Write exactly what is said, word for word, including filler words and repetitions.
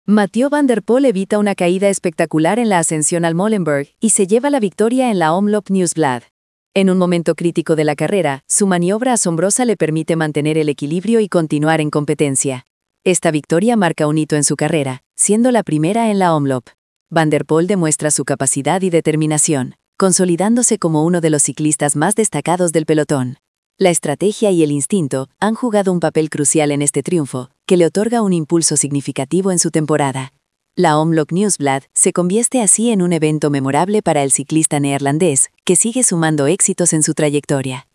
Mathieu van der Poel evita una caída espectacular en la ascensión al Molenberg y se lleva la victoria en la Omloop Nieuwsblad. En un momento crítico de la carrera, su maniobra asombrosa le permite mantener el equilibrio y continuar en competencia. Esta victoria marca un hito en su carrera, siendo la primera en la Omloop. Van der Poel demuestra su capacidad y determinación, consolidándose como uno de los ciclistas más destacados del pelotón. La estrategia y el instinto han jugado un papel crucial en este triunfo, que le otorga un impulso significativo en su temporada. La Omloop Nieuwsblad se convierte así en un evento memorable para el ciclista neerlandés, que sigue sumando éxitos en su trayectoria.